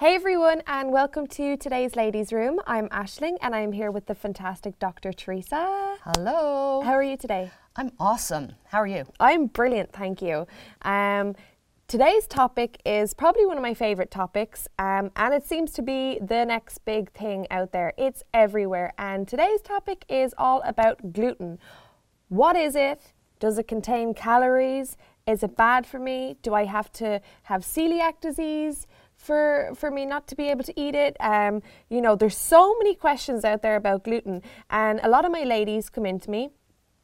Hey everyone, and welcome to today's Ladies Room. I'm Aisling and I'm here with the fantastic Dr. Teresa. Hello. How are you today? I'm awesome. How are you? I'm brilliant, thank you. Today's topic is probably one of my favourite topics, and it seems to be the next big thing out there. It's everywhere, and today's topic is all about gluten. What is it? Does it contain calories? Is it bad for me? Do I have to have celiac disease for me not to be able to eat it? There's so many questions out there about gluten, and a lot of my ladies come into me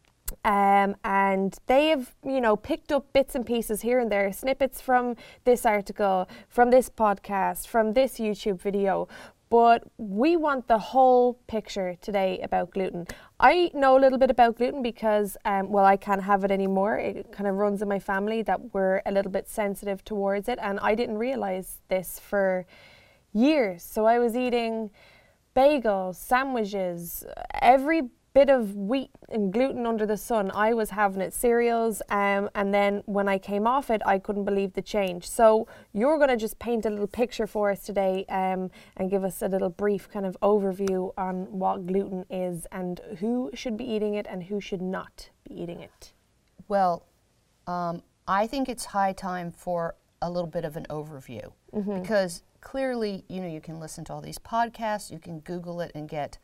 and they have, picked up bits and pieces here and there, snippets from this article, from this podcast, from this YouTube video. But we want the whole picture today about gluten. I know a little bit about gluten because, I can't have it anymore. It kind of runs in my family that we're a little bit sensitive towards it. And I didn't realize this for years. So I was eating bagels, sandwiches, every bit of wheat and gluten under the sun. I was having it, cereals, and then when I came off it, I couldn't believe the change. So you're going to just paint a little picture for us today and give us a little brief kind of overview on what gluten is and who should be eating it and who should not be eating it. Well, I think it's high time for a little bit of an overview because clearly, you can listen to all these podcasts, you can Google it and get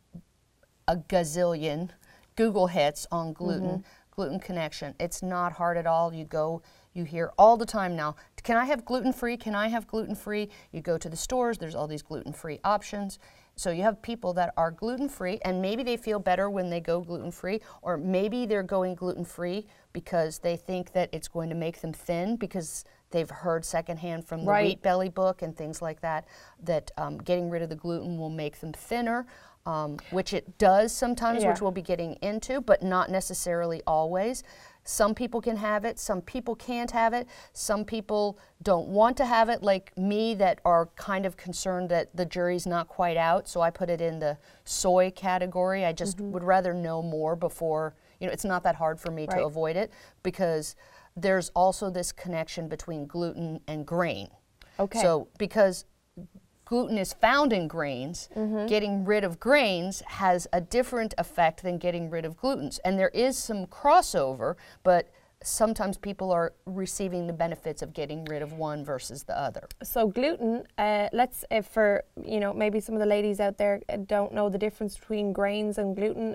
a gazillion Google hits on gluten, gluten connection. It's not hard at all. You hear all the time now, can I have gluten-free? Can I have gluten-free? You go to the stores, there's all these gluten-free options. So you have people that are gluten-free and maybe they feel better when they go gluten-free, or maybe they're going gluten-free because they think that it's going to make them thin because they've heard secondhand from the Wheat Belly book and things like that, that getting rid of the gluten will make them thinner. Which it does sometimes, which we'll be getting into, but not necessarily always. Some people can have it, some people can't have it, some people don't want to have it, like me, that are kind of concerned that the jury's not quite out, so I put it in the soy category. I just would rather know more before, it's not that hard for me to avoid it, because there's also this connection between gluten and grain. Okay. So, because gluten is found in grains, getting rid of grains has a different effect than getting rid of glutens. And there is some crossover, but sometimes people are receiving the benefits of getting rid of one versus the other. So gluten, maybe some of the ladies out there don't know the difference between grains and gluten.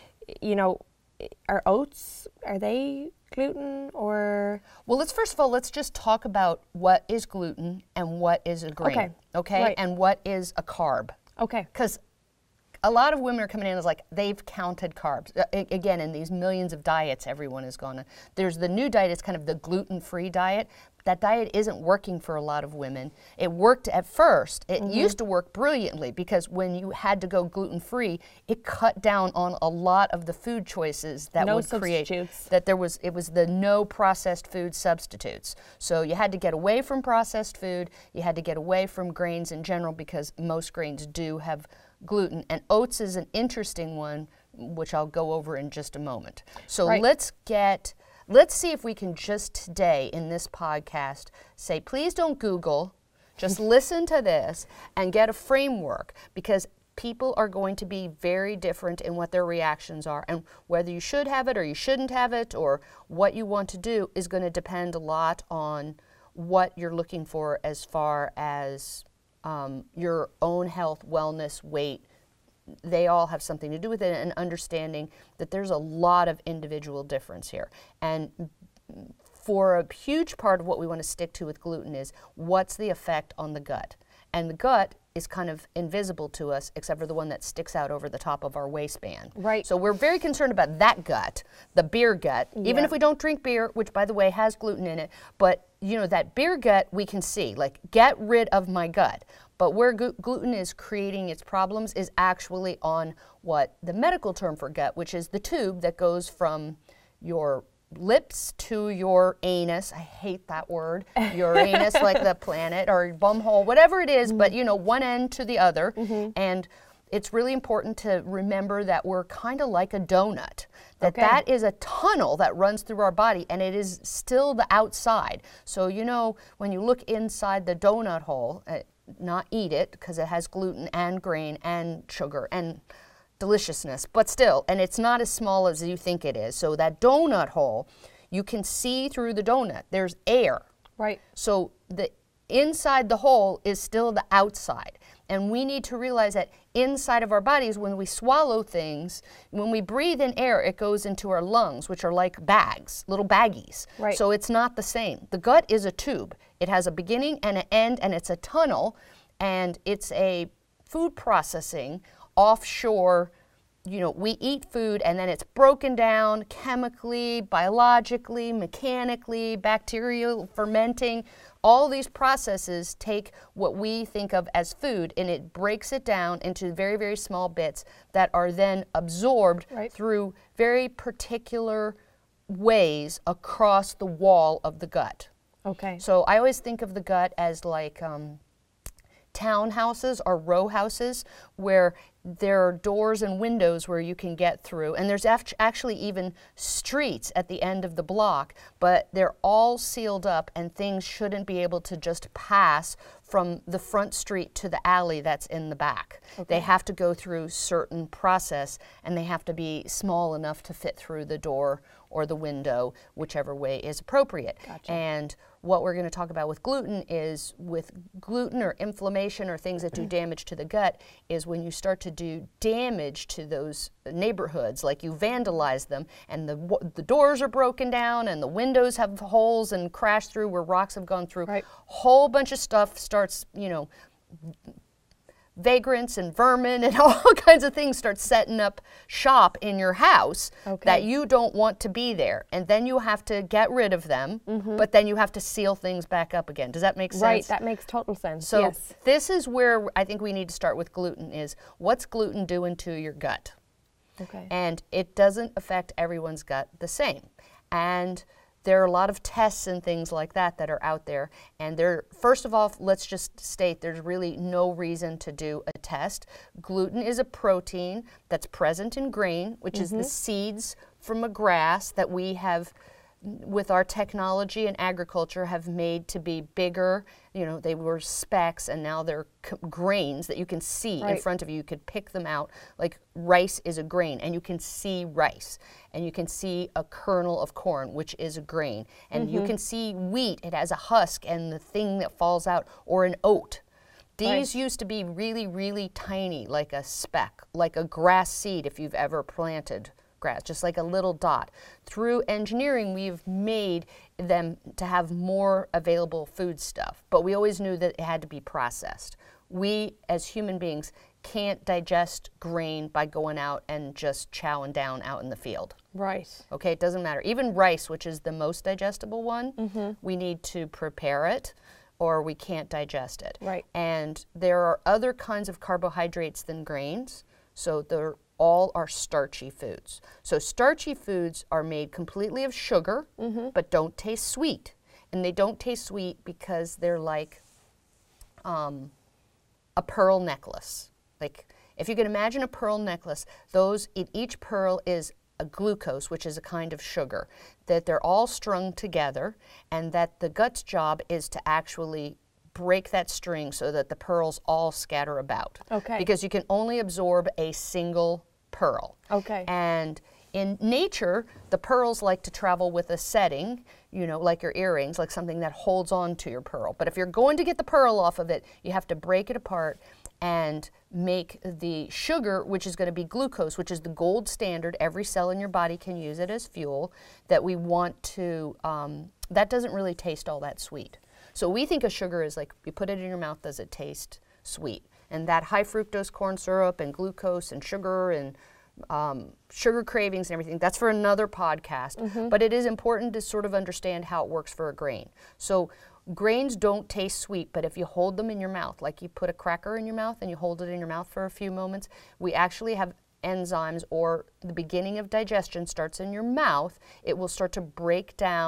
Are oats, are they gluten or? Well, let's just talk about what is gluten and what is a grain, okay? Right. And what is a carb. Okay. Because a lot of women are coming in as like, they've counted carbs. Again, in these millions of diets everyone is going to, there's the new diet, it's kind of the gluten-free diet. That diet isn't working for a lot of women. It worked at first. It used to work brilliantly because when you had to go gluten-free, it cut down on a lot of the food choices that would create, it was the no processed food substitutes. So you had to get away from processed food, you had to get away from grains in general because most grains do have gluten. And oats is an interesting one, which I'll go over in just a moment. So let's see if we can just today in this podcast say, please don't Google, just listen to this and get a framework, because people are going to be very different in what their reactions are, and whether you should have it or you shouldn't have it or what you want to do is going to depend a lot on what you're looking for as far as your own health, wellness, weight. They all have something to do with it, and understanding that there's a lot of individual difference here. And for a huge part of what we want to stick to with gluten is what's the effect on the gut. And the gut is kind of invisible to us, except for the one that sticks out over the top of our waistband. Right. So we're very concerned about that gut, the beer gut, even if we don't drink beer, which by the way has gluten in it, but that beer gut we can see, like, get rid of my gut. But where gluten is creating its problems is actually on what the medical term for gut, which is the tube that goes from your lips to your anus. I hate that word. Your anus, like the planet, or bum hole, whatever it is, but one end to the other. And it's really important to remember that we're kind of like a donut, that is a tunnel that runs through our body, and it is still the outside. So when you look inside the donut hole, not eat it because it has gluten and grain and sugar and deliciousness, but still, and it's not as small as you think it is. So that donut hole, you can see through the donut. There's air. Right. So the inside the hole is still the outside. And we need to realize that inside of our bodies, when we swallow things, when we breathe in air, it goes into our lungs, which are like bags, little baggies. Right. So it's not the same. The gut is a tube. It has a beginning and an end, and it's a tunnel, and it's a food processing offshore. You know, we eat food and then it's broken down chemically, biologically, mechanically, bacterial fermenting. All these processes take what we think of as food and it breaks it down into very, very small bits that are then absorbed through very particular ways across the wall of the gut. Okay. So I always think of the gut as like townhouses or row houses where there are doors and windows where you can get through, and there's actually even streets at the end of the block, but they're all sealed up and things shouldn't be able to just pass from the front street to the alley that's in the back. Okay. They have to go through certain process and they have to be small enough to fit through the door or the window, whichever way is appropriate. Gotcha. And what we're going to talk about with gluten or inflammation or things that do damage to the gut is when you start to do damage to those neighborhoods, like you vandalize them and the doors are broken down and the windows have holes and crash through where rocks have gone through. Right. Whole bunch of stuff starts, you know, vagrants and vermin and all kinds of things start setting up shop in your house that you don't want to be there. And then you have to get rid of them, but then you have to seal things back up again. Does that make sense? Right, that makes total sense. So yes. This is where I think we need to start with gluten is what's gluten doing to your gut? Okay. And it doesn't affect everyone's gut the same. And there are a lot of tests and things like that that are out there. And first of all, let's just state there's really no reason to do a test. Gluten is a protein that's present in grain, which is the seeds from a grass that we have, with our technology and agriculture, have made to be bigger. You know, they were specks and now they're grains that you can see in front of you. You could pick them out. Like rice is a grain and you can see rice. And you can see a kernel of corn, which is a grain. And you can see wheat, it has a husk and the thing that falls out, or an oat. These used to be really, really tiny, like a speck, like a grass seed if you've ever planted grass, just like a little dot. Through engineering, we've made them to have more available food stuff, but we always knew that it had to be processed. We, as human beings, can't digest grain by going out and just chowing down out in the field. Right. Okay, it doesn't matter. Even rice, which is the most digestible one, we need to prepare it or we can't digest it. Right. And there are other kinds of carbohydrates than grains, so they're all are starchy foods. So starchy foods are made completely of sugar, but don't taste sweet. And they don't taste sweet because they're like a pearl necklace. Like if you can imagine a pearl necklace, each pearl is a glucose, which is a kind of sugar, that they're all strung together, and that the gut's job is to actually break that string so that the pearls all scatter about. Okay. Because you can only absorb a single pearl. Okay. And in nature, the pearls like to travel with a setting, you know, like your earrings, like something that holds on to your pearl. But if you're going to get the pearl off of it, you have to break it apart and make the sugar, which is going to be glucose, which is the gold standard. Every cell in your body can use it as fuel, that we want to, that doesn't really taste all that sweet. So we think of sugar as like, you put it in your mouth, does it taste sweet? And that high fructose corn syrup and glucose and sugar and sugar cravings and everything, that's for another podcast. But it is important to sort of understand how it works for a grain. So grains don't taste sweet, but if you hold them in your mouth, like you put a cracker in your mouth and you hold it in your mouth for a few moments, we actually have enzymes, or the beginning of digestion starts in your mouth. It will start to break down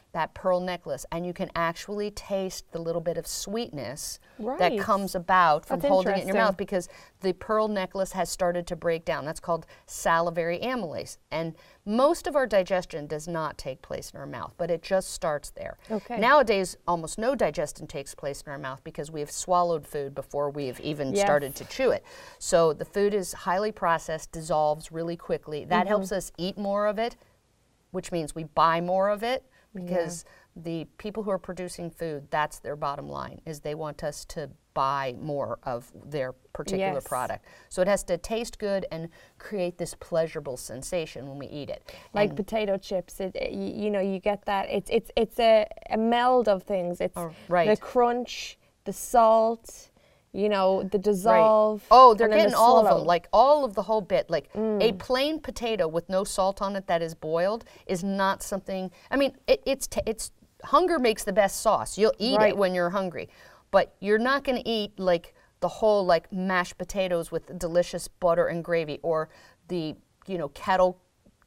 that pearl necklace, and you can actually taste the little bit of sweetness that Right. comes about from That's holding it in your interesting. mouth, because the pearl necklace has started to break down. That's called salivary amylase. And most of our digestion does not take place in our mouth, but it just starts there. Okay. Nowadays, almost no digestion takes place in our mouth because we have swallowed food before we have even Yes. started to chew it. So the food is highly processed, dissolves really quickly. That helps us eat more of it, which means we buy more of it, because the people who are producing food, that's their bottom line, is they want us to buy more of their particular Yes. product. So it has to taste good and create this pleasurable sensation when we eat it. Like And- potato chips, you know, you get that. It's a meld of things. It's Oh, right. the crunch, the salt, you know, the Right. dissolve. Oh, they're and then getting the all of swallow. them, like all of the whole bit. Like a plain potato with no salt on it that is boiled is not something. I mean, it's hunger makes the best sauce. You'll eat Right. it when you're hungry, but you're not going to eat like the whole like mashed potatoes with delicious butter and gravy, or the kettle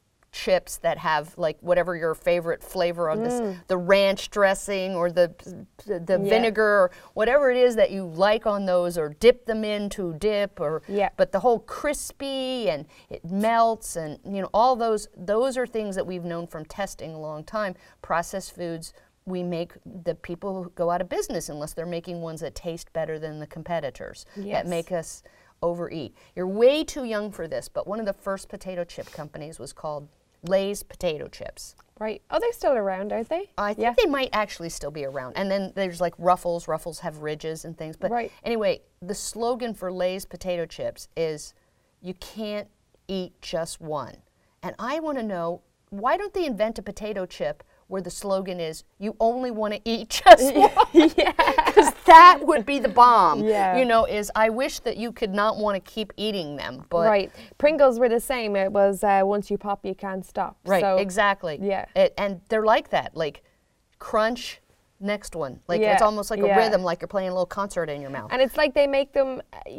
chips that have like whatever your favorite flavor of this, the ranch dressing or the vinegar or whatever it is that you like on those, or dip them into dip, or Yeah. but the whole crispy and it melts, and all those are things that we've known from testing a long time. Processed foods, we make the people go out of business unless they're making ones that taste better than the competitors, Yes. that make us overeat. You're way too young for this, but one of the first potato chip companies was called Lay's Potato Chips. Right. Oh, they're still around, aren't they? I think they might actually still be around. And then there's like Ruffles. Ruffles have ridges and things. But Right. anyway, the slogan for Lay's Potato Chips is, you can't eat just one. And I want to know, why don't they invent a potato chip where the slogan is, you only want to eat just one? Because that would be the bomb. Yeah. Is I wish that you could not want to keep eating them. But Right. Pringles were the same. It was once you pop, you can't stop. Right, So, exactly. yeah. And they're like that, like crunch, next one. Like Yeah, it's almost like a yeah. rhythm, like you're playing a little concert in your mouth. And it's like they make them,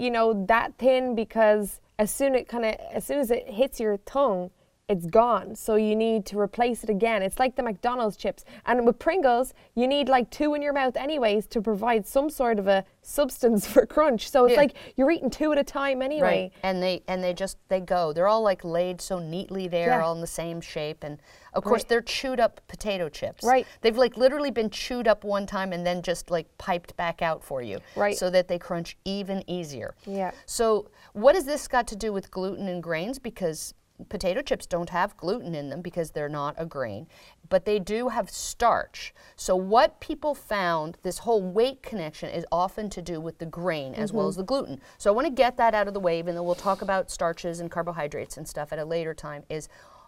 that thin, because as soon as it hits your tongue, it's gone. So you need to replace it again. It's like the McDonald's chips. And with Pringles, you need like 2 in your mouth anyways to provide some sort of a substance for crunch. So it's Yeah. like you're eating 2 at a time anyway. Right. And they go. They're all like laid so neatly there, Yeah. all in the same shape. And of course Right. they're chewed up potato chips. Right. They've like literally been chewed up one time and then just like piped back out for you. Right. So that they crunch even easier. Yeah. So what has this got to do with gluten and grains? Because potato chips don't have gluten in them because they're not a grain, but they do have starch. So what people found, this whole weight connection is often to do with the grain as well as the gluten. So I want to get that out of the way, even though we'll talk about starches and carbohydrates and stuff at a later time, is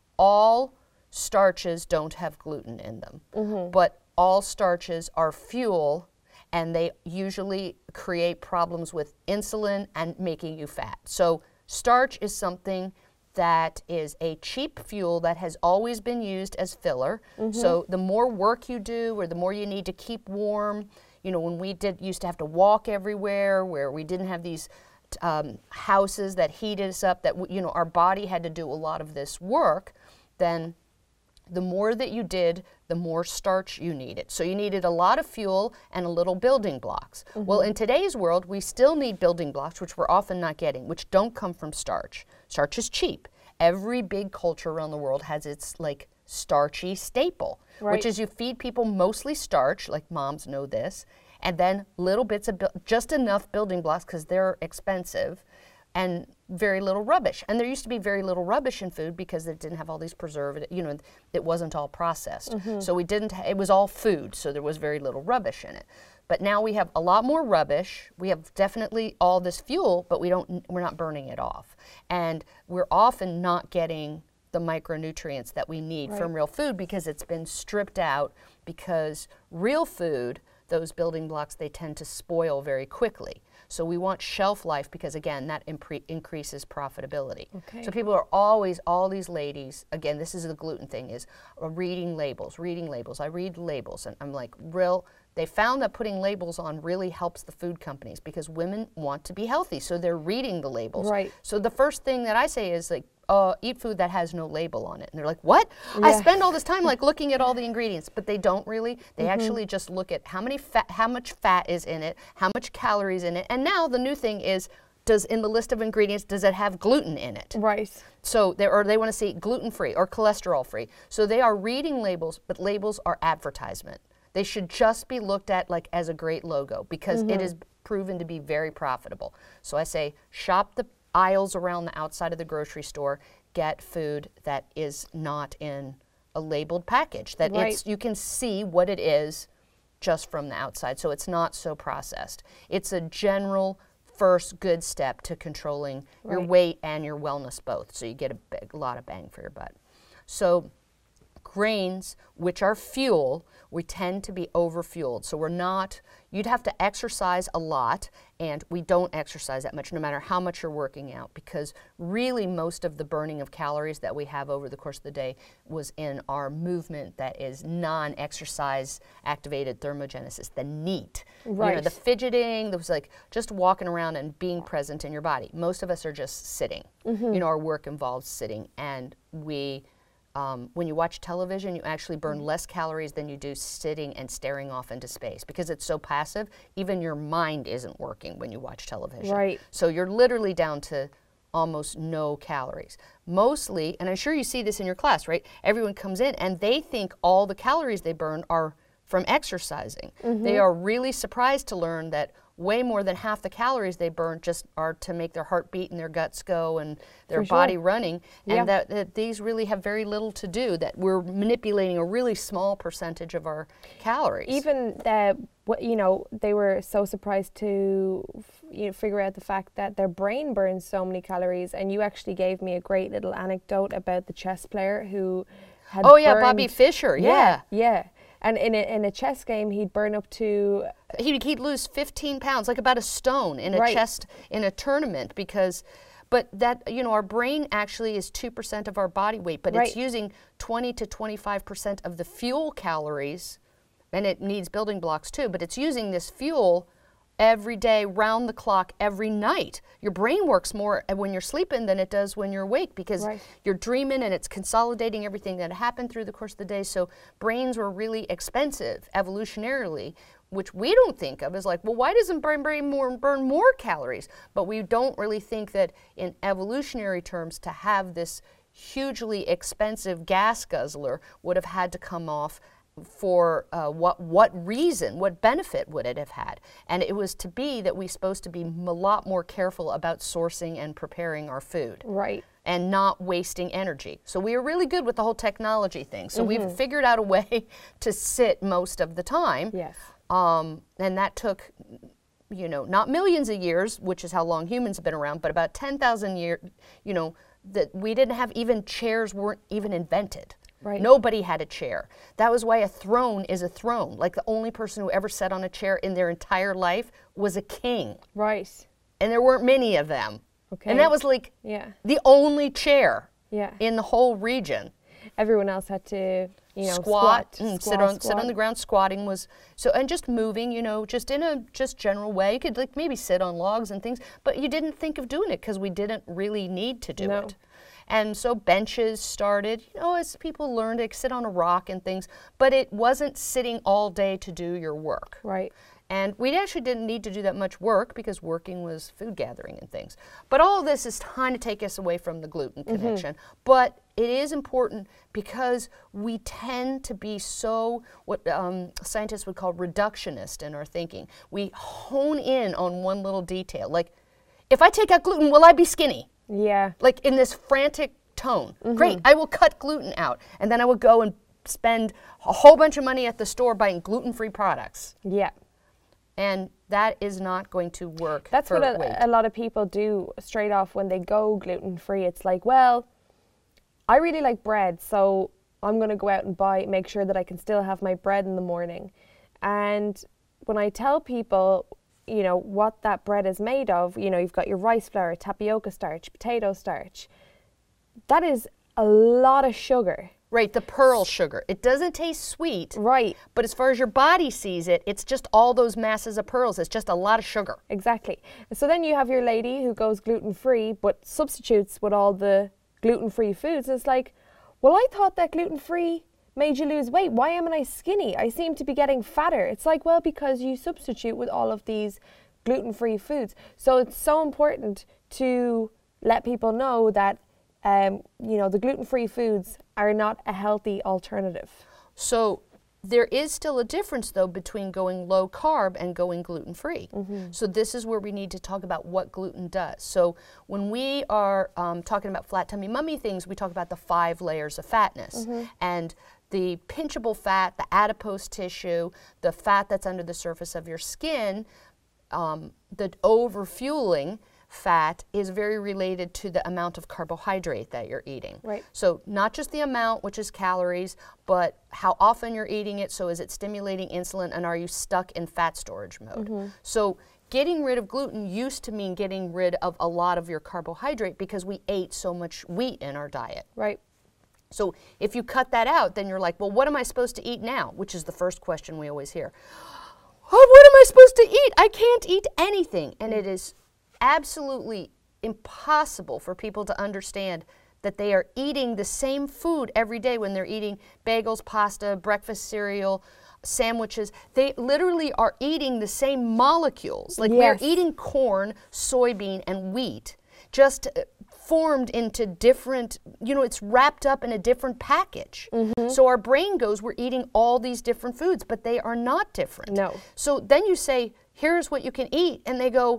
all starches don't have gluten in them, but all starches are fuel, and they usually create problems with insulin and making you fat. So starch is something that is a cheap fuel that has always been used as filler. So the more work you do, or the more you need to keep warm, when we used to have to walk everywhere, where we didn't have these houses that heated us up, that our body had to do a lot of this work, then the more that you did, the more starch you needed. So you needed a lot of fuel and a little building blocks. Well, in today's world, we still need building blocks, which we're often not getting, which don't come from starch. Starch is cheap. Every big culture around the world has its like starchy staple, Right. which is you feed people mostly starch, like moms know this, and then little bits of just enough building blocks because they're expensive, and very little rubbish. And there used to be very little rubbish in food because it didn't have all these preservatives, it wasn't all processed. So it was all food, so there was very little rubbish in it. But now we have a lot more rubbish. We have definitely all this fuel, but we're not burning it off. And we're often not getting the micronutrients that we need from real food because it's been stripped out, because real food, those building blocks, they tend to spoil very quickly. So we want shelf life because, again, that increases profitability. Okay. So people are always, all these ladies, again, this is the gluten thing, is reading labels. I read labels, and I'm like, They found that putting labels on really helps the food companies because women want to be healthy, so they're reading the labels. Right. So the first thing that I say is like, eat food that has no label on it. And they're like, what? I spend all this time like looking at all the ingredients, but they don't really. They actually just look at how much fat is in it, how much calories in it. And now the new thing is, in the list of ingredients, does it have gluten in it? Right. So they want to see gluten-free or cholesterol-free. So they are reading labels, but labels are advertisement. They should just be looked at like as a great logo because it is proven to be very profitable. So I say shop the aisles around the outside of the grocery store, get food that is not in a labeled package, that you can see what it is just from the outside. So it's not so processed. It's a general first good step to controlling your weight and your wellness both. So you get a lot of bang for your buck. So grains, which are fuel, we tend to be overfueled. So you'd have to exercise a lot, and we don't exercise that much no matter how much you're working out, because really most of the burning of calories that we have over the course of the day was in our movement that is non-exercise activated thermogenesis, the NEAT. Right. You know, the fidgeting, that was like just walking around and being present in your body. Most of us are just sitting. You know, our work involves sitting, and when you watch television, you actually burn less calories than you do sitting and staring off into space because it's so passive. Even your mind isn't working when you watch television. Right. So you're literally down to almost no calories. Mostly, and I'm sure you see this in your class, right? Everyone comes in and they think all the calories they burn are from exercising. They are really surprised to learn that way more than half the calories they burn just are to make their heart beat and their guts go and their body running, and that these really have very little to do, that we're manipulating a really small percentage of our calories. Even they were so surprised to figure out the fact that their brain burns so many calories, and you actually gave me a great little anecdote about the chess player who had Bobby Fischer, yeah. And in a chess game, he'd burn up to... He'd lose 15 pounds, like about a stone in a tournament, because... But that, our brain actually is 2% of our body weight, but it's using 20 to 25% of the fuel calories, and it needs building blocks too, but it's using this fuel every day, round the clock, every night. Your brain works more when you're sleeping than it does when you're awake, because you're dreaming and it's consolidating everything that happened through the course of the day. So brains were really expensive evolutionarily, which we don't think of as like, well, why doesn't brain burn more calories? But we don't really think that in evolutionary terms, to have this hugely expensive gas guzzler would have had to come off for what reason, what benefit would it have had? And it was to be that we're supposed to be a lot more careful about sourcing and preparing our food. Right. And not wasting energy. So we are really good with the whole technology thing. So we've figured out a way to sit most of the time. Yes. And that took, not millions of years, which is how long humans have been around, but about 10,000 years, that we didn't have chairs weren't even invented. Right. Nobody had a chair. That was why a throne is a throne. Like the only person who ever sat on a chair in their entire life was a king. Right. And there weren't many of them. Okay. And that was like the only chair in the whole region. Everyone else had to, squat and sit on the ground. Squatting was and just moving, just in a general way. You could maybe sit on logs and things, but you didn't think of doing it because we didn't really need to do it. And so benches started, as people learned to sit on a rock and things, but it wasn't sitting all day to do your work. Right. And we actually didn't need to do that much work because working was food gathering and things. But all of this is trying to take us away from the gluten connection. But it is important because we tend to be so, what scientists would call reductionist in our thinking. We hone in on one little detail. Like, if I take out gluten, will I be skinny? Yeah. Like in this frantic tone. Great, I will cut gluten out. And then I will go and spend a whole bunch of money at the store buying gluten-free products. Yeah. And that is not going to work. That's what a lot of people do straight off when they go gluten-free. It's like, well, I really like bread, so I'm going to go out and make sure that I can still have my bread in the morning. And when I tell people, what that bread is made of, you've got your rice flour, tapioca starch, potato starch, that is a lot of sugar. Right, the pearl sugar. It doesn't taste sweet. Right. But as far as your body sees it, it's just all those masses of pearls. It's just a lot of sugar. Exactly. So then you have your lady who goes gluten-free but substitutes with all the gluten-free foods. It's like, well, I thought that gluten-free made you lose weight. Why am I skinny? I seem to be getting fatter. It's like, well, because you substitute with all of these gluten-free foods. So it's so important to let people know that the gluten-free foods are not a healthy alternative. So there is still a difference, though, between going low carb and going gluten-free. So this is where we need to talk about what gluten does. So when we are talking about flat tummy mummy things, we talk about the 5 layers of fatness. And the pinchable fat, the adipose tissue, the fat that's under the surface of your skin, the overfueling fat is very related to the amount of carbohydrate that you're eating. Right. So not just the amount, which is calories, but how often you're eating it. So is it stimulating insulin, and are you stuck in fat storage mode? So getting rid of gluten used to mean getting rid of a lot of your carbohydrate because we ate so much wheat in our diet. Right. So if you cut that out, then you're like, well, what am I supposed to eat now? Which is the first question we always hear. Oh, what am I supposed to eat? I can't eat anything. And it is absolutely impossible for people to understand that they are eating the same food every day when they're eating bagels, pasta, breakfast cereal, sandwiches. They literally are eating the same molecules. Like we're eating corn, soybean, and wheat, just formed into different, it's wrapped up in a different package. So our brain goes, we're eating all these different foods, but they are not different. No. So then you say, here's what you can eat, and they go,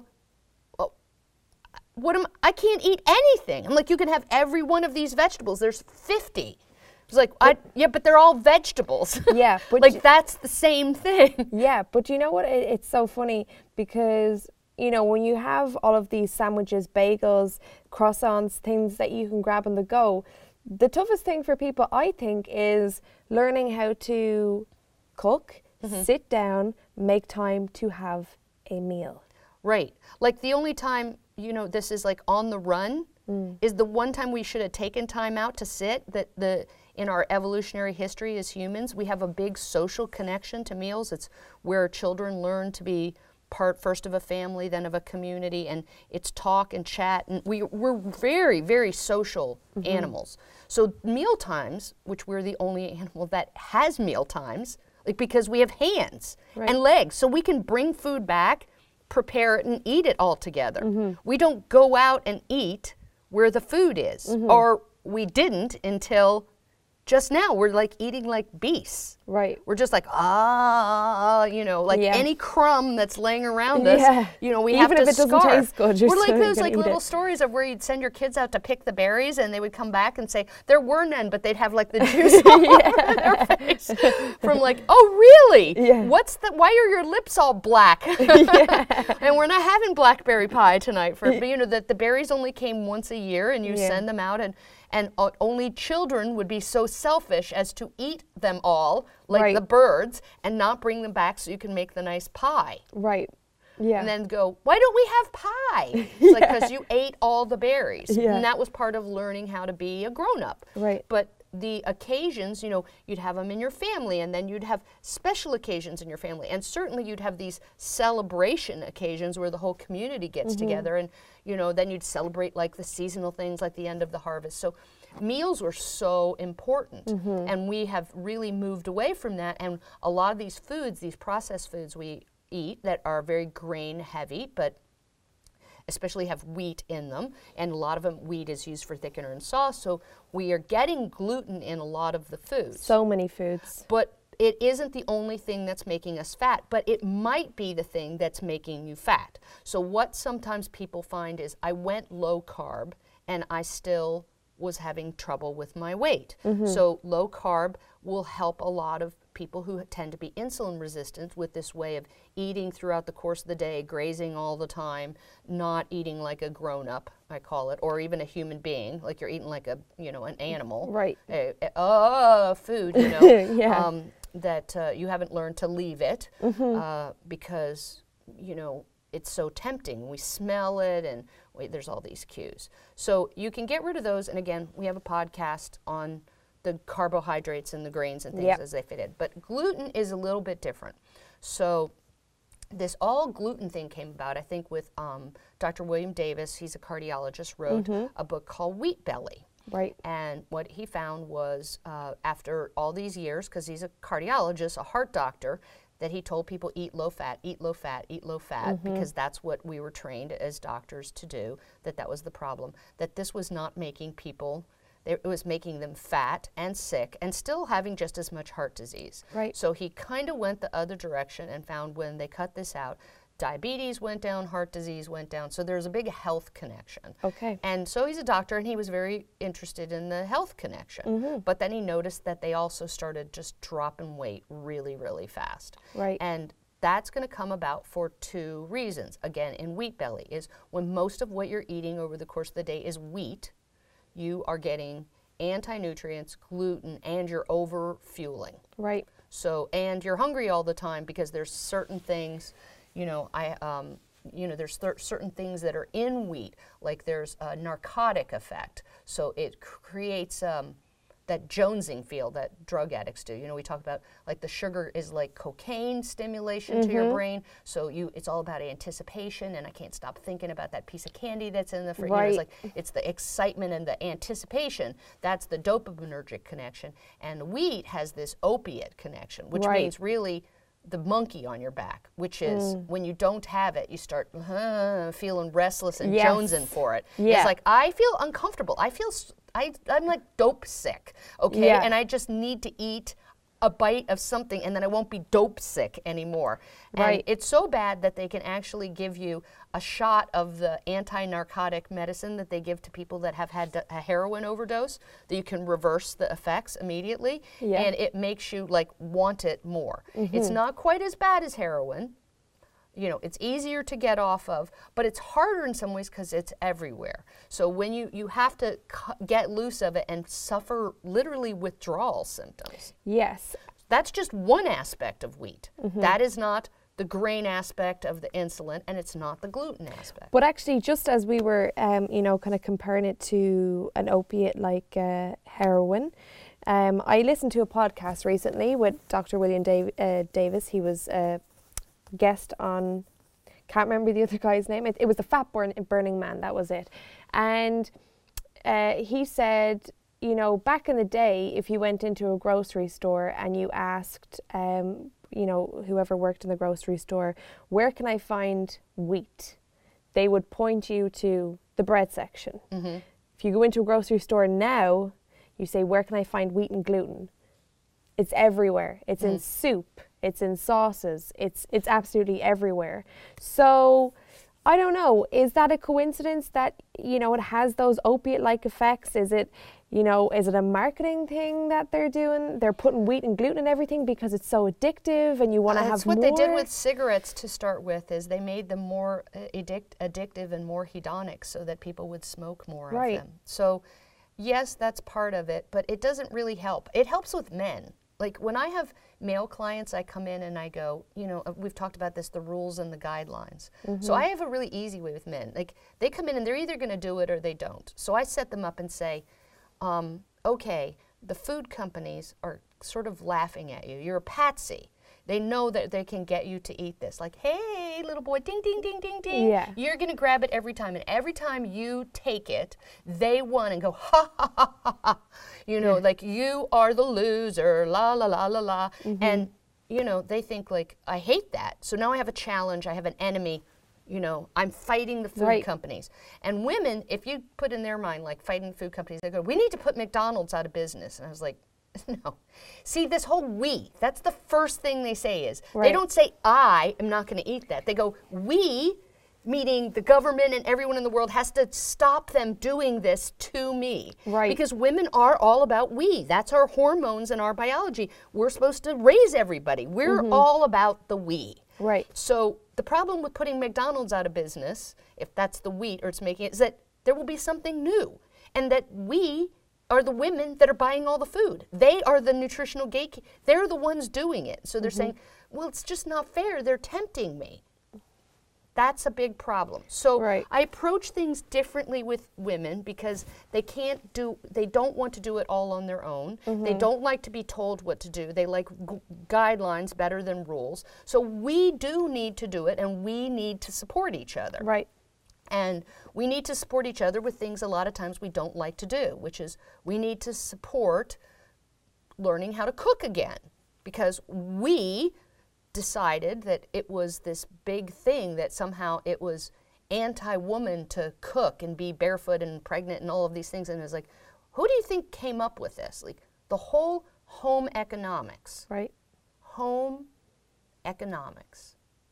I can't eat anything. I'm like, you can have every one of these vegetables. There's 50. It's like, but they're all vegetables. Yeah. But like, that's the same thing. Yeah, but you know what? It's so funny because, when you have all of these sandwiches, bagels, croissants, things that you can grab on the go, the toughest thing for people, I think, is learning how to cook, sit down, make time to have a meal. Right. Like the only time, this is like on the run, is the one time we should have taken time out to sit. In our evolutionary history as humans, we have a big social connection to meals. It's where children learn to be part first of a family, then of a community, and it's talk and chat, and we're very, very social animals. So meal times, which we're the only animal that has meal times, like because we have hands and legs, so we can bring food back, prepare it, and eat it all together. We don't go out and eat where the food is, or we didn't until just now. We're like eating like beasts. Right. We're just like, any crumb that's laying around us, we Even have to if it doesn't taste good, We're like those like little stories of where you'd send your kids out to pick the berries and they would come back and say, there were none, but they'd have like the juice all over their face. From like, oh really? Yeah. Why are your lips all black? And we're not having blackberry pie tonight but that the berries only came once a year and you send them out and only children would be so selfish as to eat them all, like the birds, and not bring them back so you can make the nice pie. Right. Yeah. And then go, why don't we have pie? It's like, because you ate all the berries. Yeah. And that was part of learning how to be a grown-up. Right. But the occasions, you'd have them in your family, and then you'd have special occasions in your family. And certainly you'd have these celebration occasions where the whole community gets together, and, then you'd celebrate like the seasonal things like the end of the harvest. So meals were so important, and we have really moved away from that. And a lot of these foods, these processed foods we eat that are very grain heavy, but especially have wheat in them, and a lot of them, wheat is used for thickener and sauce, so we are getting gluten in a lot of the foods. So many foods. But it isn't the only thing that's making us fat, but it might be the thing that's making you fat. So what sometimes people find is, I went low carb and I still was having trouble with my weight. So low carb will help a lot of people who tend to be insulin resistant with this way of eating throughout the course of the day, grazing all the time, not eating like a grown-up, I call it, or even a human being, like you're eating like an animal. Right. Food, that you haven't learned to leave it because, it's so tempting. We smell it, and there's all these cues. So you can get rid of those, and again, we have a podcast on the carbohydrates and the grains and things Yep. as they fit in. But gluten is a little bit different. So this all gluten thing came about, I think, with Dr. William Davis. He's a cardiologist, wrote a book called Wheat Belly. Right. And what he found was after all these years, because he's a cardiologist, a heart doctor, that he told people eat low fat, eat low fat, eat low fat, because that's what we were trained as doctors to do, that was the problem, that this was not making people, it was making them fat and sick and still having just as much heart disease. Right. So he kind of went the other direction and found when they cut this out, diabetes went down, heart disease went down. So there's a big health connection. Okay. And so he's a doctor, and he was very interested in the health connection. But then he noticed that they also started just dropping weight really, really fast. Right. And that's going to come about for two reasons. Again, in Wheat Belly is when most of what you're eating over the course of the day is wheat, you are getting anti-nutrients, gluten, and you're over-fueling. Right. So, and you're hungry all the time because there's certain things, there's certain things that are in wheat, like there's a narcotic effect. So it creates that jonesing feel that drug addicts do. We talk about like the sugar is like cocaine stimulation to your brain. So it's all about anticipation, and I can't stop thinking about that piece of candy that's in the fridge. Right. It's the excitement and the anticipation. That's the dopaminergic connection. And wheat has this opiate connection, which Right. means really the monkey on your back, which is when you don't have it, you start feeling restless and Yes. jonesing for it. Yeah. It's like, I feel uncomfortable. I'm like dope sick, okay? Yeah. And I just need to eat a bite of something, and then I won't be dope sick anymore. Right. And it's so bad that they can actually give you a shot of the anti-narcotic medicine that they give to people that have had a heroin overdose, that you can reverse the effects immediately, Yeah. and it makes you like want it more. It's not quite as bad as heroin. It's easier to get off of, but it's harder in some ways because it's everywhere. So when you have to get loose of it and suffer literally withdrawal symptoms. Yes. That's just one aspect of wheat. That is not the grain aspect of the insulin, and it's not the gluten aspect. But actually, just as we were, kind of comparing it to an opiate like heroin, I listened to a podcast recently with Dr. William Davis. He was a guest on, can't remember the other guy's name. It was the Fat Burning Man, that was it. And he said, back in the day, if you went into a grocery store and you asked, whoever worked in the grocery store, where can I find wheat? They would point you to the bread section. If you go into a grocery store now, you say, where can I find wheat and gluten? It's everywhere. It's in soup. It's in sauces. It's absolutely everywhere. So I don't know. Is that a coincidence that, it has those opiate-like effects? Is it a marketing thing that they're doing? They're putting wheat and gluten in everything because it's so addictive and you want to have more? That's what they did with cigarettes to start with, is they made them more addictive and more hedonic so that people would smoke more of them. So yes, that's part of it, but it doesn't really help. It helps with men. Like when I have male clients, I come in and I go, we've talked about this, the rules and the guidelines. So I have a really easy way with men. Like they come in and they're either going to do it or they don't. So I set them up and say, okay, the food companies are sort of laughing at you. You're a patsy. They know that they can get you to eat this. Like, hey, little boy, ding, ding, ding, ding, ding. Yeah. You're going to grab it every time. And every time you take it, they won and go, ha, ha, ha, ha, ha. Like, you are the loser, la, la, la, la, la. And, they think, like, I hate that. So now I have a challenge. I have an enemy. I'm fighting the food companies. And women, if you put in their mind, like, fighting food companies, they go, we need to put McDonald's out of business. And I was like, no. See, this whole we, that's the first thing they say is, they don't say, I am not going to eat that. They go, we, meaning the government and everyone in the world, has to stop them doing this to me. Right. Because women are all about we. That's our hormones and our biology. We're supposed to raise everybody. We're all about the we. Right. So the problem with putting McDonald's out of business, if that's the wheat or it's making it, is that there will be something new. And that we are the women that are buying all the food. They are the nutritional gatekeepers. They're the ones doing it. So they're saying, well, it's just not fair. They're tempting me. That's a big problem. So Right. I approach things differently with women because they don't want to do it all on their own. They don't like to be told what to do. They like guidelines better than rules. So we do need to do it, and we need to support each other. Right. And we need to support each other with things a lot of times we don't like to do, which is we need to support learning how to cook again, because we decided that it was this big thing, that somehow it was anti-woman to cook and be barefoot and pregnant and all of these things. And it was like, who do you think came up with this? Like the whole home economics. Right. Home economics.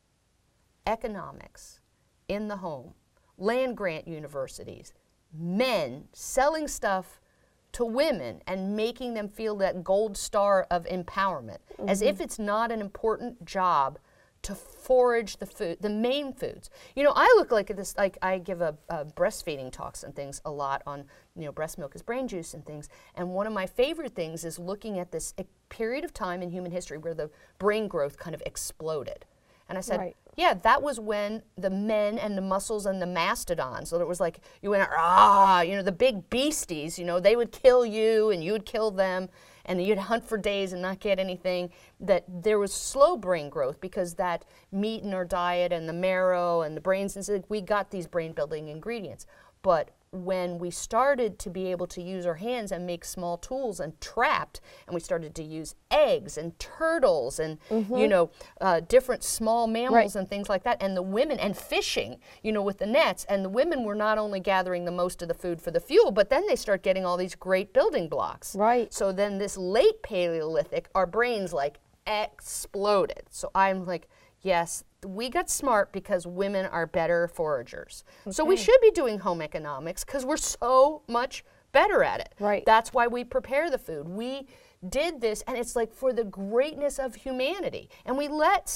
Economics in the home. Land grant universities. Men selling stuff to women and making them feel that gold star of empowerment, as if it's not an important job to forage the food, the main foods. You know, I look like this, like I give a breastfeeding talks and things a lot on, you know, breast milk is brain juice and things. And one of my favorite things is looking at this period of time in human history where the brain growth kind of exploded. And I said, Right. yeah, that was when the men and the muscles and the mastodons, so it was like you went, you know, the big beasties, you know, they would kill you and you would kill them, and you'd hunt for days and not get anything. That there was slow brain growth because that meat in our diet and the marrow and the brains, and we got these brain building ingredients. But when we started to be able to use our hands and make small tools and trapped, and we started to use eggs and turtles and, you know, different small mammals Right. and things like that, and the women, and fishing, you know, with the nets, and the women were not only gathering the most of the food for the fuel, but then they start getting all these great building blocks. Right. So then this late Paleolithic, our brains like exploded. So I'm like, yes, we got smart because women are better foragers. So we Okay. should be doing home economics because we're so much better at it. Right. That's why we prepare the food. We did this, and it's like for the greatness of humanity. And we let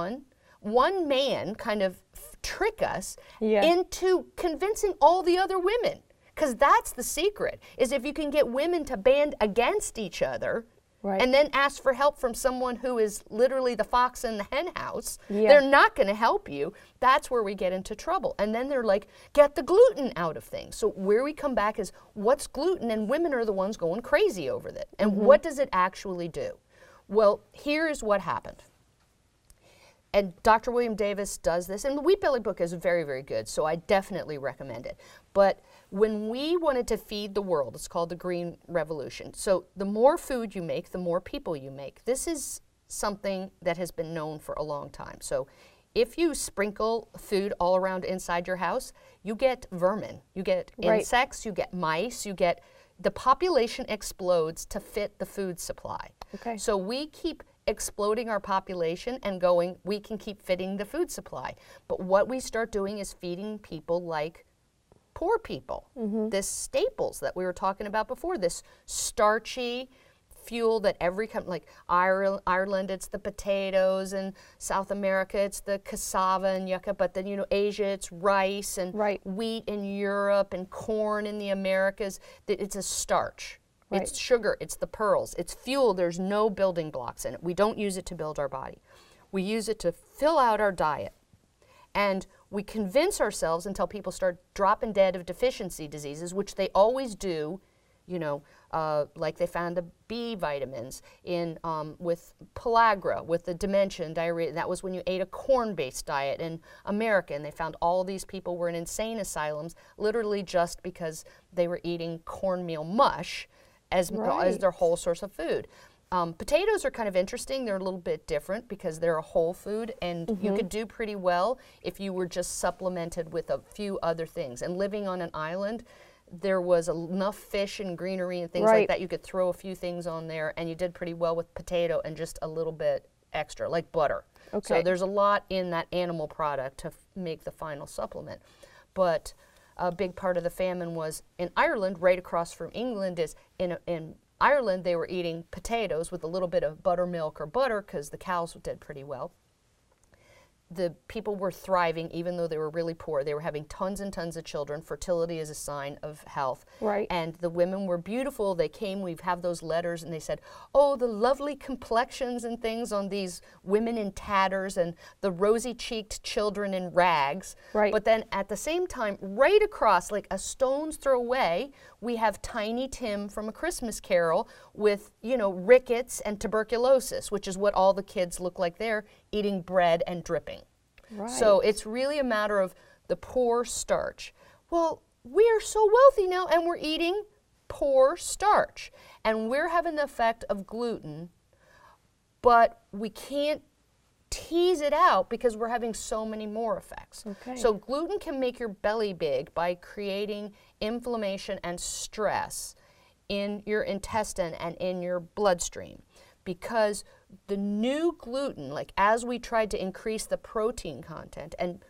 one man kind of trick us Yeah. into convincing all the other women. Because that's the secret, is if you can get women to band against each other, Right. and then ask for help from someone who is literally the fox in the hen house, Yeah. they're not going to help you. That's where we get into trouble. And then they're like, get the gluten out of things. So where we come back is, what's gluten? And women are the ones going crazy over that. And what does it actually do? Well, here's what happened. And Dr. William Davis does this, and the Wheat Belly book is very, very good, so I definitely recommend it. But when we wanted to feed the world, it's called the Green Revolution. So the more food you make, the more people you make. This is something that has been known for a long time. So if you sprinkle food all around inside your house, you get vermin, you get Right. insects, you get mice, the population explodes to fit the food supply. Okay. So we keep exploding our population and going, we can keep fitting the food supply. But what we start doing is feeding people like poor people. This staples that we were talking about before, this starchy fuel that every country, like Ireland, it's the potatoes, and South America, it's the cassava and yucca, but then, you know, Asia, it's rice, and Right. wheat in Europe, and corn in the Americas. It's a starch. Right. It's sugar, it's the pearls, it's fuel. There's no building blocks in it. We don't use it to build our body. We use it to fill out our diet. And we convince ourselves until people start dropping dead of deficiency diseases, which they always do, you know, like they found the B vitamins in with pellagra, with the dementia and diarrhea. That was when you ate a corn-based diet in America, and they found all these people were in insane asylums literally just because they were eating cornmeal mush as Right. their whole source of food. Potatoes are kind of interesting. They're a little bit different because they're a whole food, and you could do pretty well if you were just supplemented with a few other things. And living on an island, there was enough fish and greenery and things Right. like that. You could throw a few things on there, and you did pretty well with potato and just a little bit extra, like butter. Okay. So there's a lot in that animal product to make the final supplement. But a big part of the famine was in Ireland, right across from England, is in Ireland, they were eating potatoes with a little bit of buttermilk or butter because the cows did pretty well. the people were thriving even though they were really poor. They were having tons and tons of children. Fertility is a sign of health. Right. And the women were beautiful. They came, we have those letters, and they said, oh, the lovely complexions and things on these women in tatters and the rosy-cheeked children in rags. Right. But then at the same time, right across, like a stone's throw away, we have Tiny Tim from A Christmas Carol with, you know, rickets and tuberculosis, which is what all the kids look like there, eating bread and dripping. Right. So it's really a matter of the poor starch. Well, we are so wealthy now and we're eating poor starch. And we're having the effect of gluten, but we can't tease it out because we're having so many more effects. Okay. So gluten can make your belly big by creating inflammation and stress in your intestine and in your bloodstream, because the new gluten, like as we tried to increase the protein content, and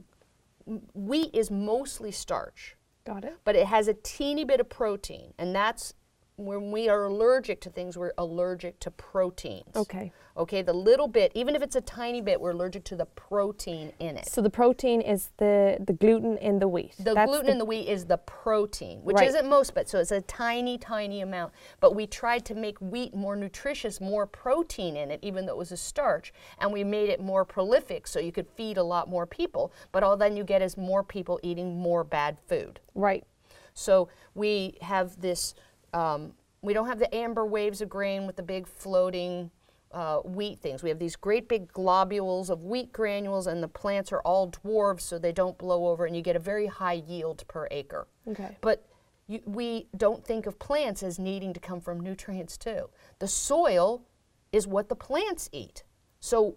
wheat is mostly starch, Got it. but it has a teeny bit of protein, and that's when we are allergic to things, we're allergic to proteins. Okay. Okay, the little bit, even if it's a tiny bit, we're allergic to the protein in it. So the protein is the gluten in the wheat. The gluten in the wheat is the protein, which Right. isn't most, but so it's a tiny, tiny amount. But we tried to make wheat more nutritious, more protein in it, even though it was a starch, and we made it more prolific so you could feed a lot more people. But all then you get is more people eating more bad food. Right. So we have this, we don't have the amber waves of grain with the big floating wheat things. We have these great big globules of wheat granules, and the plants are all dwarfed so they don't blow over, and you get a very high yield per acre. Okay. But we don't think of plants as needing to come from nutrients too. The soil is what the plants eat. So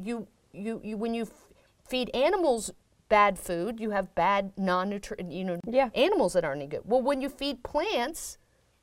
when you feed animals bad food, you have bad non-nutrient, Yeah. animals that aren't any good. Well, when you feed plants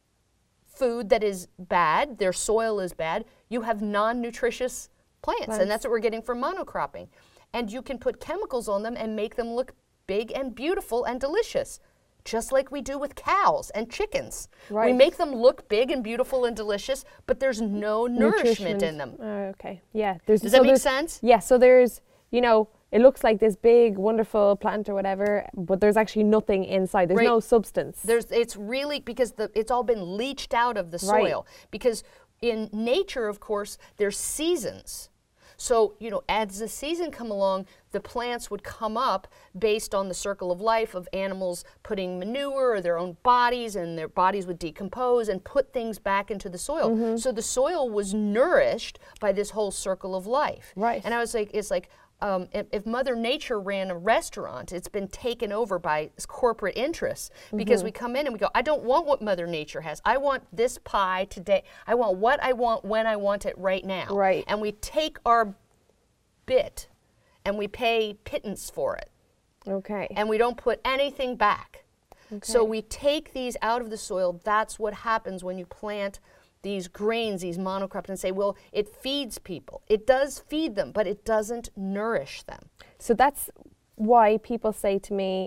food that is bad, their soil is bad, you have non-nutritious plants, and that's what we're getting from monocropping. And you can put chemicals on them and make them look big and beautiful and delicious, just like we do with cows and chickens. We Right. make them look big and beautiful and delicious, but there's no nourishment in them. Okay. Yeah. Does that make sense? Yeah. So there's, it looks like this big, wonderful plant or whatever, but there's actually nothing inside. There's Right. no substance. It's really because it's all been leached out of the soil. Because in nature, of course, there's seasons. So, as the season come along, the plants would come up based on the circle of life of animals putting manure or their own bodies, and their bodies would decompose and put things back into the soil. So the soil was nourished by this whole circle of life. Right. And I was like, it's like, if Mother Nature ran a restaurant, it's been taken over by corporate interests, because we come in and we go, I don't want what Mother Nature has. I want this pie today. I want what I want when I want it right now. Right. And we take our bit and we pay pittance for it. Okay. And we don't put anything back. So we take these out of the soil. That's what happens when you plant these grains, these monocrops, and say, well, it feeds people. It does feed them, but it doesn't nourish them. So that's why people say to me,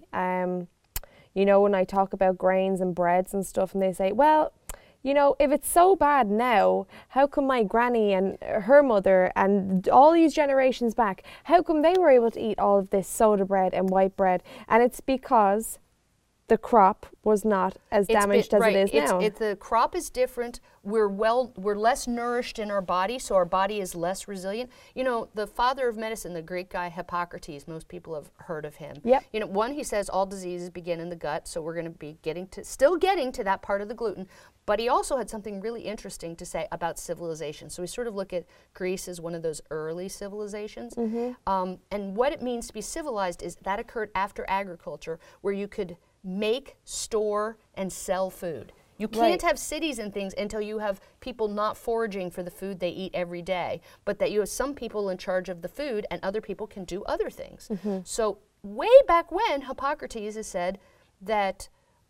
when I talk about grains and breads and stuff, and they say, well, if it's so bad now, how come my granny and her mother and all these generations back, how come they were able to eat all of this soda bread and white bread? And it's because the crop was not as damaged as it is now. The crop is different. We're less nourished in our body, so our body is less resilient. The father of medicine, the Greek guy Hippocrates, most people have heard of him. Yep. He says all diseases begin in the gut, so we're going to be still getting to that part of the gluten. But he also had something really interesting to say about civilization. So we sort of look at Greece as one of those early civilizations. And what it means to be civilized is that occurred after agriculture, where you could make, store, and sell food. You can't have cities and things until you have people not foraging for the food they eat every day, but that you have some people in charge of the food and other people can do other things. So way back when, Hippocrates has said that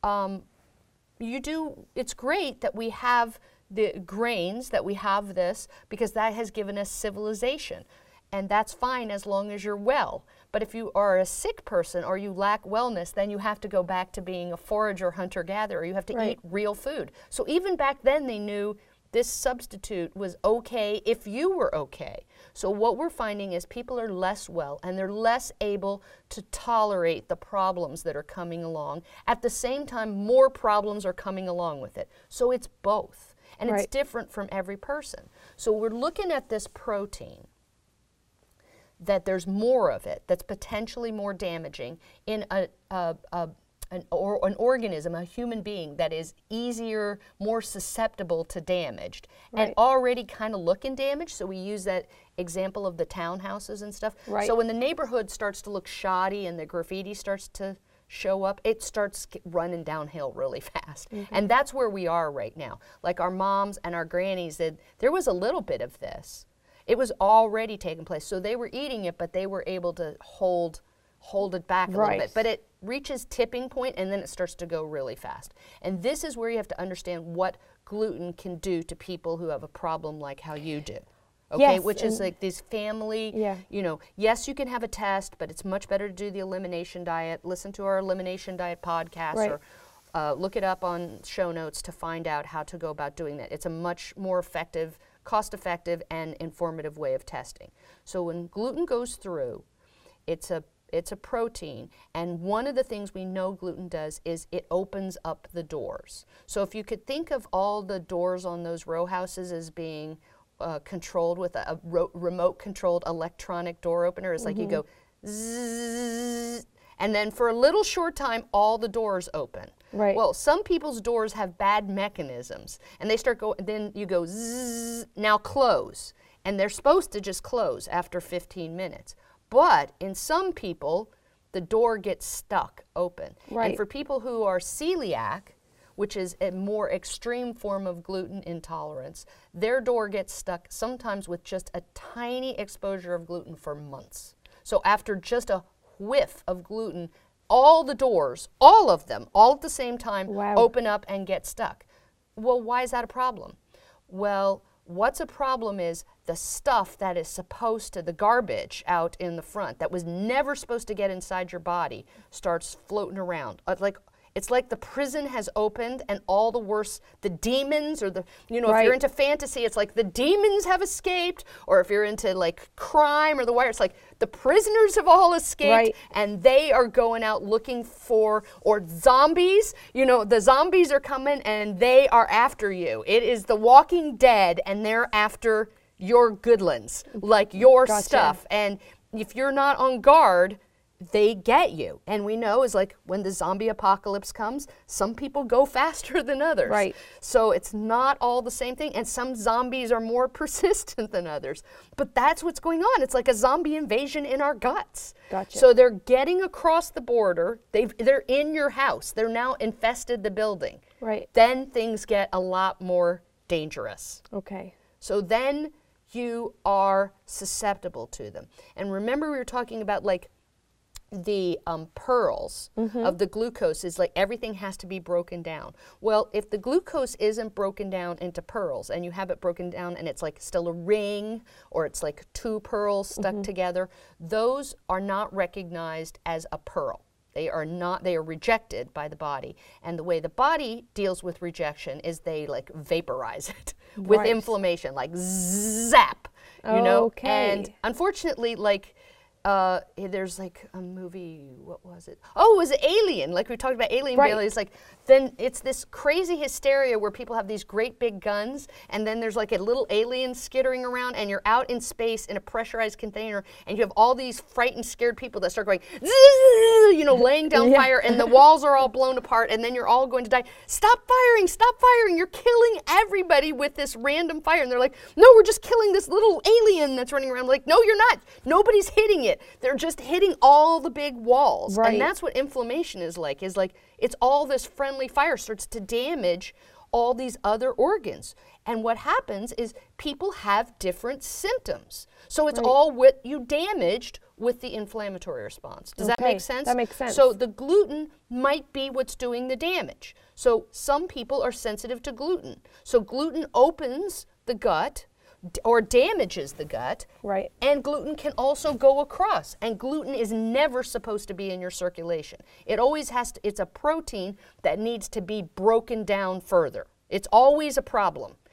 it's great that we have the grains, that we have this, because that has given us civilization. And that's fine as long as you're well. But if you are a sick person or you lack wellness, then you have to go back to being a forager, hunter-gatherer. You have to eat real food. So even back then they knew this substitute was okay if you were okay. So what we're finding is people are less well and they're less able to tolerate the problems that are coming along. At the same time, more problems are coming along with it. So it's both. And it's different from every person. So we're looking at this protein, that there's more of it that's potentially more damaging in an organism, a human being that is easier, more susceptible to damage, and already kind of looking damaged. So we use that example of the townhouses and stuff. So when the neighborhood starts to look shoddy and the graffiti starts to show up, it starts running downhill really fast. And that's where we are right now. Like our moms and our grannies said, there was a little bit of this. It was already taking place. So they were eating it, but they were able to hold it back a little bit. But it reaches tipping point and then it starts to go really fast. And this is where you have to understand what gluten can do to people who have a problem like how you do. Okay, which is like this family, you know, yes, you can have a test, but it's much better to do the elimination diet. Listen to our elimination diet podcast or look it up on show notes to find out how to go about doing that. It's a much more effective, cost-effective, and informative way of testing. So when gluten goes through, it's a protein, and one of the things we know gluten does is it opens up the doors. So if you could think of all the doors on those row houses as being controlled with a remote-controlled electronic door opener, it's like you go zzz, and then for a little short time, all the doors open. Well, some people's doors have bad mechanisms, and they start going. Then you go zzz, now close, and they're supposed to just close after 15 minutes. But in some people, the door gets stuck open. And for people who are celiac, which is a more extreme form of gluten intolerance, their door gets stuck sometimes with just a tiny exposure of gluten for months. So after just a whiff of gluten, all the doors, all of them, all at the same time, open up and get stuck. Well, why is that a problem? Well, what's a problem is the stuff that is supposed to, the garbage out in the front that was never supposed to get inside your body starts floating around. It's like the prison has opened and all the worst, the demons or the, you know, if you're into fantasy, it's like the demons have escaped, or if you're into like crime or The Wire, it's like the prisoners have all escaped and they are going out looking for, or zombies, you know, the zombies are coming and they are after you. It is The Walking Dead and they're after your goodlands, like your stuff. And if you're not on guard, they get you. And we know is like when the zombie apocalypse comes, some people go faster than others. So it's not all the same thing. And some zombies are more persistent than others. But that's what's going on. It's like a zombie invasion in our guts. So they're getting across the border. They're in your house. They're now infested the building. Then things get a lot more dangerous. So then you are susceptible to them. And remember we were talking about like the pearls of the glucose is like everything has to be broken down. Well, if the glucose isn't broken down into pearls and you have it broken down and it's like still a ring or it's like two pearls stuck together, those are not recognized as a pearl. They are not, they are rejected by the body. And the way the body deals with rejection is they like vaporize it with inflammation, like zap, you know? And unfortunately, like, there's like a movie, what was it? Oh, it was Alien, like we talked about Alien. It's like, then it's this crazy hysteria where people have these great big guns and then there's like a little alien skittering around and you're out in space in a pressurized container and you have all these frightened, scared people that start going, you know, laying down fire and the walls are all blown apart and then you're all going to die. Stop firing, you're killing everybody with this random fire. And they're like, no, we're just killing this little alien that's running around. Like, no, you're not. Nobody's hitting it. They're just hitting all the big walls. And that's what inflammation is like it's all this friendly fire starts to damage all these other organs. And what happens is people have different symptoms. So it's all what you damaged with the inflammatory response. Does that make sense? That makes sense. So the gluten might be what's doing the damage. So some people are sensitive to gluten. So gluten opens the gut or damages the gut, and gluten can also go across, and gluten is never supposed to be in your circulation. It always has to, it's a protein that needs to be broken down further. It's always a problem.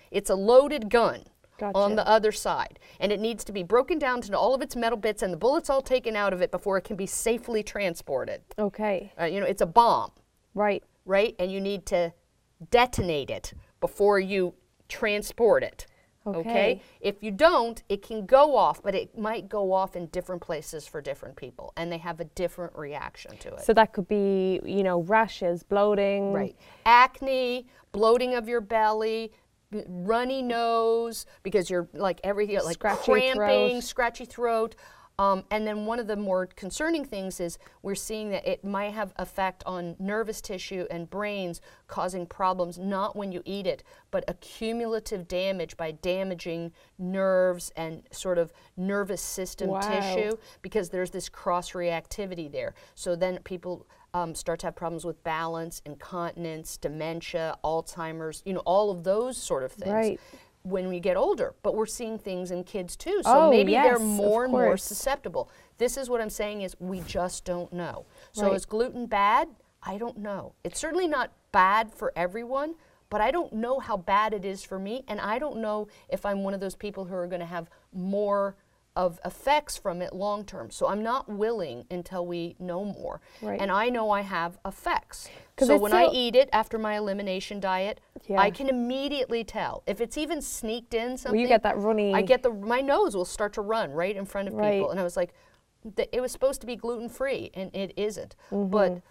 It's a loaded gun. Gotcha. On the other side, and it needs to be broken down to all of its metal bits and the bullets all taken out of it before it can be safely transported. Okay. You know, it's a bomb, Right. right? And you need to detonate it before you transport it. Okay. If you don't, it can go off, but it might go off in different places for different people, and they have a different reaction to it. So that could be, you know, rashes, bloating. Right. Acne, bloating of your belly, runny nose, because you're like everything, like Scratchy cramping, throat. scratchy throat. And then one of the more concerning things is we're seeing that it might have effect on nervous tissue and brains, causing problems not when you eat it, but accumulative damage by damaging nerves and sort of nervous system tissue, because there's this cross reactivity there. So then people start to have problems with balance, incontinence, dementia, Alzheimer's, you know, all of those sort of things. Right. When we get older, but we're seeing things in kids too, so maybe they're more and more susceptible. This is what I'm saying is we just don't know. So is gluten bad? I don't know. It's certainly not bad for everyone, but I don't know how bad it is for me, and I don't know if I'm one of those people who are going to have more of effects from it long term. So I'm not willing until we know more. Right. And I know I have effects. So when I eat it after my elimination diet, I can immediately tell. If it's even sneaked in something, Well, you get that runny. I get my nose will start to run right in front of people. And I was like, it was supposed to be gluten-free, and it isn't. But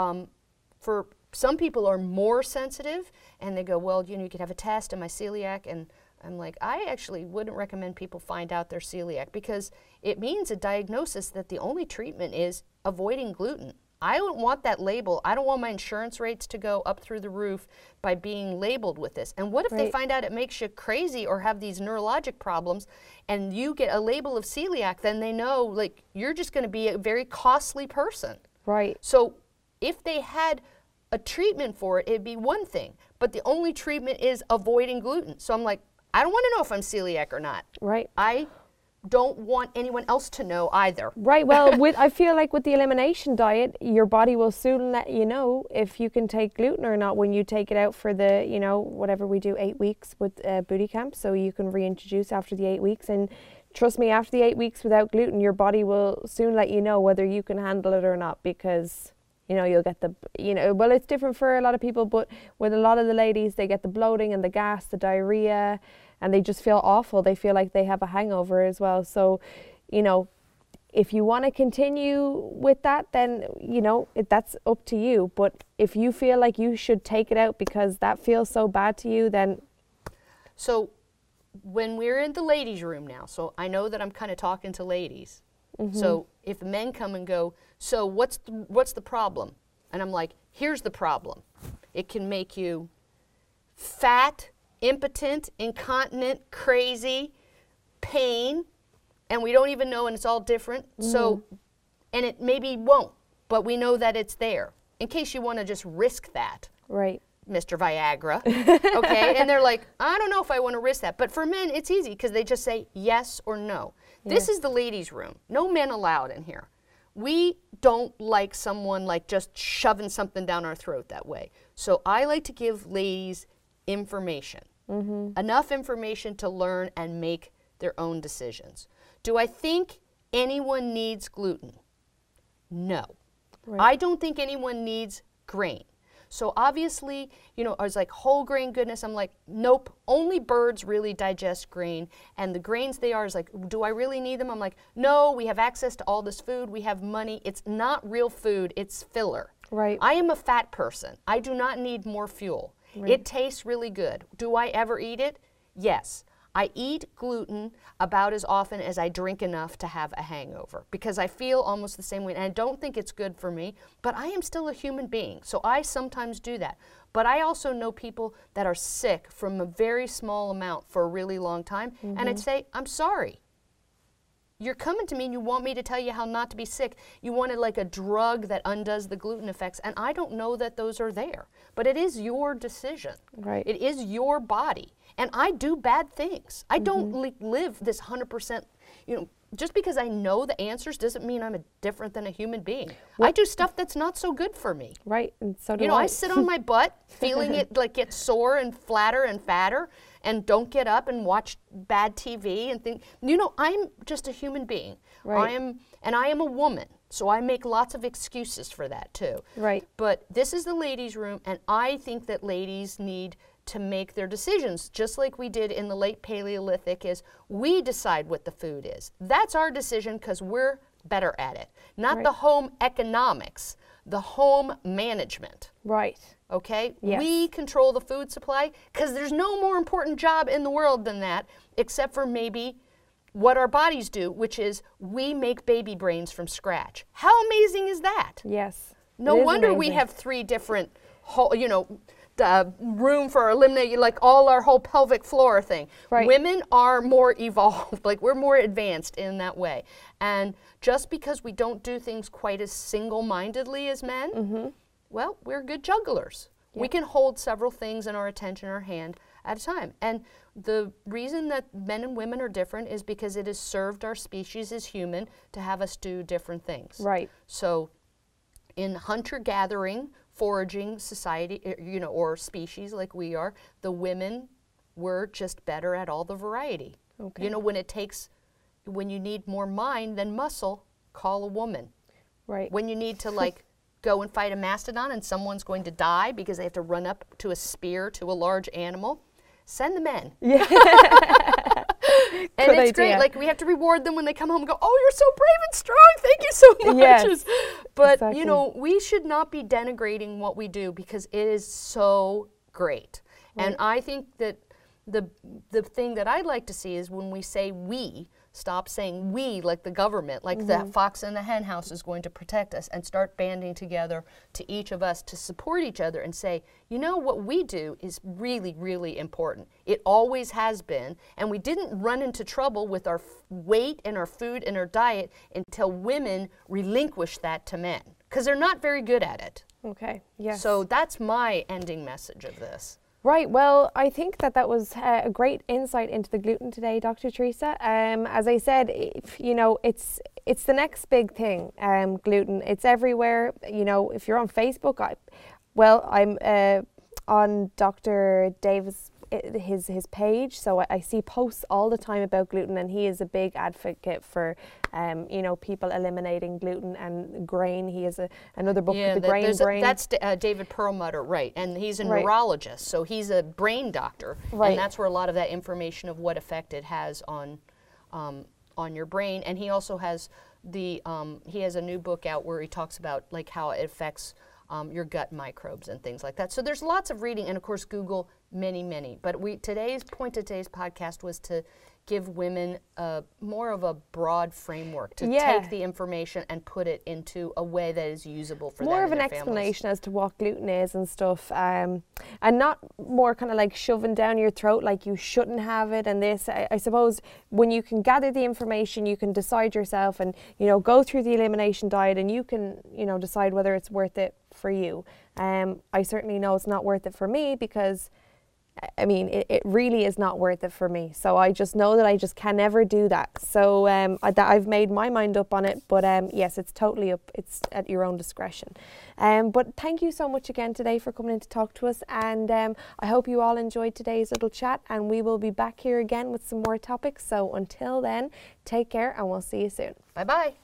for some people are more sensitive, and they go, well, you know, you could have a test, am I celiac? And I'm like, I actually wouldn't recommend people find out they're celiac, because it means a diagnosis that the only treatment is avoiding gluten. I don't want that label. I don't want my insurance rates to go up through the roof by being labeled with this. And what if they find out it makes you crazy or have these neurologic problems, and you get a label of celiac, then they know, like, you're just going to be a very costly person. Right. So if they had a treatment for it, it'd be one thing. But the only treatment is avoiding gluten. So I'm like, I don't want to know if I'm celiac or not. Right. I don't want anyone else to know either. Right. Well, I feel like with the elimination diet, your body will soon let you know if you can take gluten or not when you take it out for the, you know, whatever we do, 8 weeks with booty camp. So you can reintroduce after the 8 weeks. And trust me, after the 8 weeks without gluten, your body will soon let you know whether you can handle it or not, because, you know, you'll get the, you know, well, it's different for a lot of people, but with a lot of the ladies, they get the bloating and the gas, the diarrhea, and they just feel awful. They feel like they have a hangover as well. So, you know, if you want to continue with that, then, you know, that's up to you. But if you feel like you should take it out because that feels so bad to you, then. So when we're in the ladies' room now, so I know that I'm kind of talking to ladies. So if men come and go, so what's the problem? And I'm like, here's the problem. It can make you fat, impotent, incontinent, crazy, pain, and we don't even know, and it's all different. So, and it maybe won't, but we know that it's there in case you want to just risk that. Right. Mr. Viagra, okay? And they're like, I don't know if I want to risk that. But for men, it's easy because they just say yes or no. Yeah. This is the ladies' room. No men allowed in here. We don't like someone like just shoving something down our throat that way. So I like to give ladies information, enough information to learn and make their own decisions. Do I think anyone needs gluten? No. Right. I don't think anyone needs grain. So obviously, you know, I was like, whole grain goodness. I'm like, nope, only birds really digest grain. And the grains they are is like, do I really need them? I'm like, no, we have access to all this food. We have money. It's not real food. It's filler. Right. I am a fat person. I do not need more fuel. Right. It tastes really good. Do I ever eat it? Yes. I eat gluten about as often as I drink enough to have a hangover because I feel almost the same way. And I don't think it's good for me, but I am still a human being. So I sometimes do that. But I also know people that are sick from a very small amount for a really long time. And I'd say, I'm sorry. You're coming to me and you want me to tell you how not to be sick. You wanted like a drug that undoes the gluten effects. And I don't know that those are there. But it is your decision. Right. It is your body. And I do bad things. I don't live this 100%, you know, just because I know the answers doesn't mean I'm different than a human being. I do stuff that's not so good for me. Right, and so do I sit on my butt, feeling it like get sore and flatter and fatter, and don't get up and watch bad TV and think, you know, I'm just a human being. Right. I am a woman, so I make lots of excuses for that too. Right. But this is the ladies' room, and I think that ladies need to make their decisions, just like we did in the late Paleolithic, is we decide what the food is. That's our decision because we're better at it. Not Right. the home economics, the home management. Right. Okay? Yes. We control the food supply because there's no more important job in the world than that, except for maybe what our bodies do, which is we make baby brains from scratch. How amazing is that? Yes. No It is wonder we amazing. have 3 different, you know, room for eliminating, like all our whole pelvic floor thing. Right. Women are more evolved, like we're more advanced in that way. And just because we don't do things quite as single-mindedly as men, well, we're good jugglers. We can hold several things in our attention, our hand at a time. And the reason that men and women are different is because it has served our species as human to have us do different things. Right. So in hunter-gathering, foraging society, you know, or species like we are, the women were just better at all the variety. Okay. You know, when you need more mind than muscle, call a woman. Right. When you need to like go and fight a mastodon and someone's going to die because they have to run up to a spear to a large animal, send the men. Yeah. And Good it's great. idea. Like we have to reward them when they come home and go, "Oh, you're so brave and strong. Thank you so much." Yes, But exactly. you know, we should not be denigrating what we do because it is so great. And I think that the thing that I'd like to see is when we say we, stop saying we like the government, like the fox in the hen house is going to protect us, and start banding together to each of us to support each other and say, you know, what we do is really, really important. It always has been, and we didn't run into trouble with our weight and our food and our diet until women relinquished that to men, because they're not very good at it. Okay. Yes. So that's my ending message of this. Right. Well, I think that was a great insight into the gluten today, Dr. Teresa. As I said, you know, it's the next big thing. Gluten. It's everywhere. You know, if you're on Facebook, I'm on Dr. Davis his page, so I see posts all the time about gluten, and he is a big advocate for you know, people eliminating gluten and grain. He has another book, The Grain Brain. That's David Perlmutter, right, and he's a Right. neurologist, so he's a brain doctor, Right. and that's where a lot of that information of what effect it has on your brain. And he also has he has a new book out where he talks about like how it affects your gut microbes and things like that. So there's lots of reading, and of course Google many. But today's podcast was to give women more of a broad framework to take the information and put it into a way that is usable for more them of and an their explanation families. as to what gluten is and stuff, and not more kind of like shoving down your throat like you shouldn't have it. And this, I suppose, when you can gather the information, you can decide yourself, and you know, go through the elimination diet, and you can, you know, decide whether it's worth it for you. I certainly know it's not worth it for me, because I mean, it really is not worth it for me. So I just know that I just can never do that. So I've made my mind up on it. But yes, it's totally up. It's at your own discretion. But thank you so much again today for coming in to talk to us. And I hope you all enjoyed today's little chat. And we will be back here again with some more topics. So until then, take care, and we'll see you soon. Bye-bye.